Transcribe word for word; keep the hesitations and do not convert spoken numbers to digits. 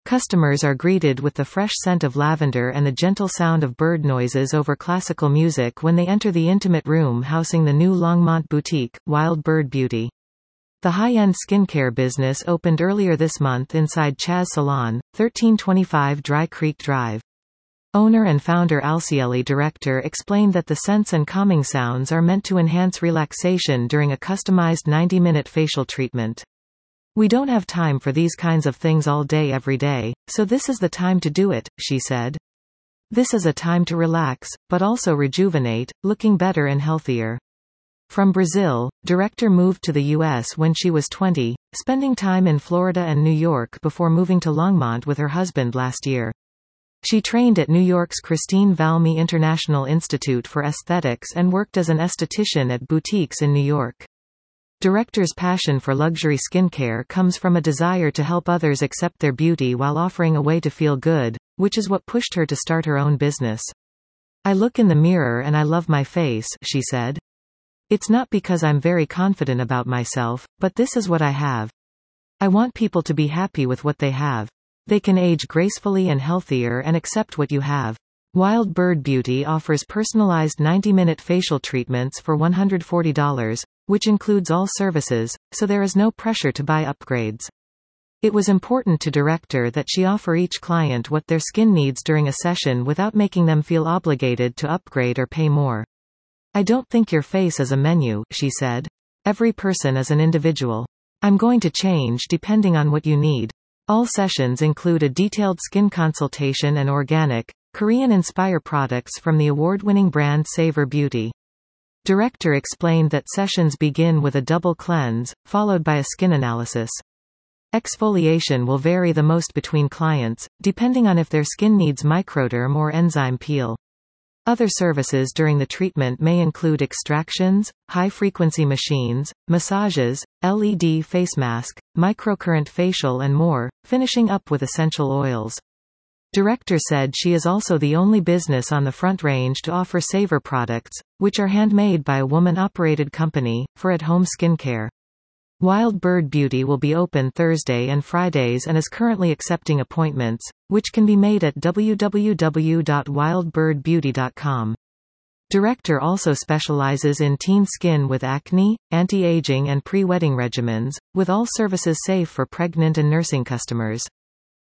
Customers are greeted with the fresh scent of lavender and the gentle sound of bird noises over classical music when they enter the intimate room housing the new Longmont boutique, Wild Bird Beauty. The high-end skincare business opened earlier this month inside Chaz Salon, thirteen twenty-five Dry Creek Drive. Owner and founder Alcieli Director explained that the scents and calming sounds are meant to enhance relaxation during a customized ninety minute facial treatment. "We don't have time for these kinds of things all day every day, so this is the time to do it," she said. "This is a time to relax, but also rejuvenate, looking better and healthier." From Brazil, Director moved to the U S when she was twenty, spending time in Florida and New York before moving to Longmont with her husband last year. She trained at New York's Christine Valmy International Institute for Aesthetics and worked as an esthetician at boutiques in New York. Director's passion for luxury skincare comes from a desire to help others accept their beauty while offering a way to feel good, which is what pushed her to start her own business. "I look in the mirror and I love my face," she said. "It's not because I'm very confident about myself, but this is what I have. I want people to be happy with what they have. They can age gracefully and healthier and accept what you have." Wild Bird Beauty offers personalized ninety minute facial treatments for one hundred forty dollars, which includes all services, so there is no pressure to buy upgrades. It was important to Director that she offer each client what their skin needs during a session without making them feel obligated to upgrade or pay more. "I don't think your face is a menu," she said. "Every person is an individual. I'm going to change depending on what you need." All sessions include a detailed skin consultation and organic, Korean-inspired products from the award-winning brand Savor Beauty. Director explained that sessions begin with a double cleanse, followed by a skin analysis. Exfoliation will vary the most between clients, depending on if their skin needs microderm or enzyme peel. Other services during the treatment may include extractions, high-frequency machines, massages, L E D face mask, microcurrent facial and more, finishing up with essential oils. Director said she is also the only business on the Front Range to offer Savor products, which are handmade by a woman-operated company, for at-home skincare. Wild Bird Beauty will be open Thursday and Fridays and is currently accepting appointments, which can be made at w w w dot wild bird beauty dot com. Director also specializes in teen skin with acne, anti-aging and pre-wedding regimens, with all services safe for pregnant and nursing customers.